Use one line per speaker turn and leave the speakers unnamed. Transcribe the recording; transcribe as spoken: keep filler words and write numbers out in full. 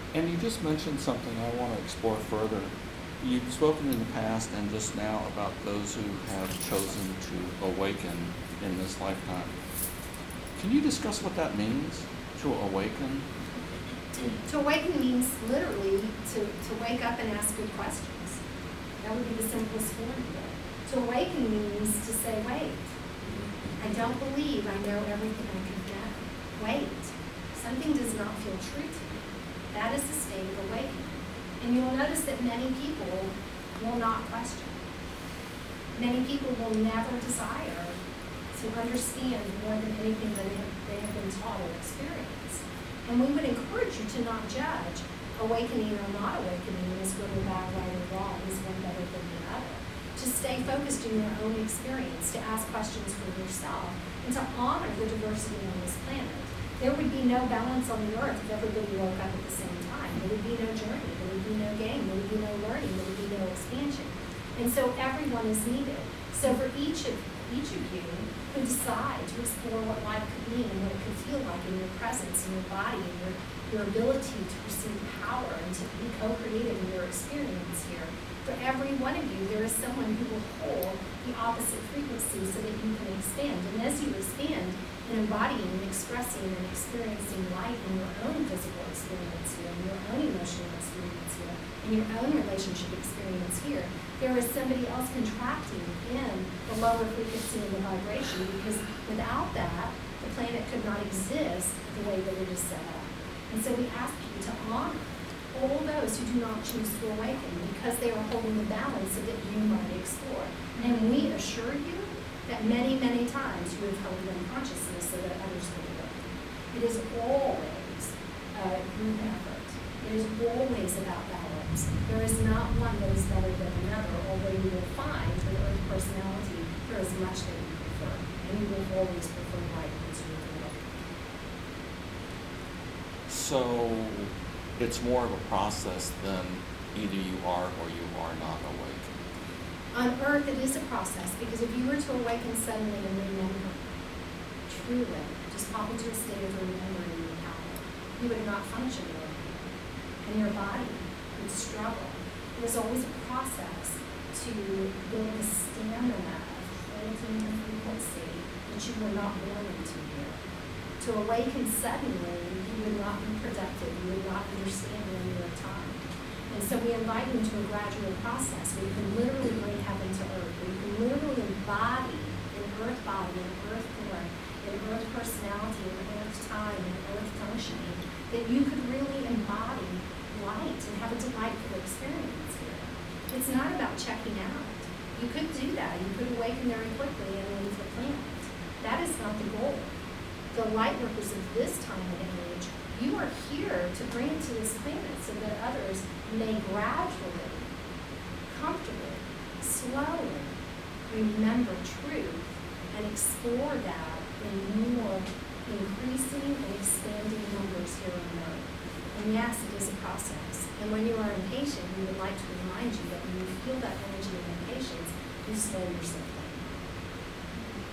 And you just mentioned something I want to explore further. You've spoken in the past and just now about those who have chosen to awaken in this lifetime. Can you discuss what that means, to awaken?
To awaken means literally to, to wake up and ask good questions. That would be the simplest form of it. To awaken means to say, wait, I don't believe I know everything I could know. Wait, something does not feel true to me. That is the state of awakening. And you will notice that many people will not question. Many people will never desire to understand more than anything that they have, they have been taught or experienced. And we would encourage you to not judge awakening or not awakening is good or bad, right or wrong, is one better than the other. To stay focused in your own experience, to ask questions for yourself, and to honor the diversity on this planet. There would be no balance on the earth if everybody woke up at the same time. There would be no journey, there would be no game, there would be no learning, there would be no expansion. And so everyone is needed. So for each of each of you who decide to explore what life could mean and what it could feel like in your presence, in your body, and your, your ability to receive power and to be co-creative in your experience here, for every one of you, there is someone who will hold the opposite frequency so that you can expand. And as you expand in embodying and expressing and experiencing light in your own physical experience here, in your own emotional experience here, in your own relationship experience here, there is somebody else contracting in the lower frequency of the vibration, because without that, the planet could not exist the way that it is set up. And so we ask you to honor all those who do not choose to awaken, because they are holding the balance so that you might explore. And we assure you that many, many times you have held your consciousness so that others could awaken. It is always a group effort. It is always about balance. There is not one that is better than another, although you will find for the Earth personality there is much that you prefer, and you will always prefer light into your world.
So it's more of a process than either you are or you are not awakened.
On Earth, it is a process, because if you were to awaken suddenly and remember, truly, just pop into a state of remembering your power, you would not function well. And your body would struggle. It was always a process to build the stamina of holding the frequency that you were not born into here. To awaken suddenly, you would not be productive. You would not understand when you have time. And so we invite you into a gradual process where you can literally bring heaven to earth, where you can literally embody an earth body, an earth form, an earth personality, an earth time, an earth functioning, that you could really embody light and have a delightful experience here. It's not about checking out. You could do that. You could awaken very quickly and leave the planet. That is not the goal. The light workers of this time and age, you are here to bring it to this planet so that others may gradually, comfortably, slowly remember truth and explore that in more increasing and expanding numbers here on Earth. And yes, it is a process. And when you are impatient, we would like to remind you that when you feel that energy of impatience, you slow yourself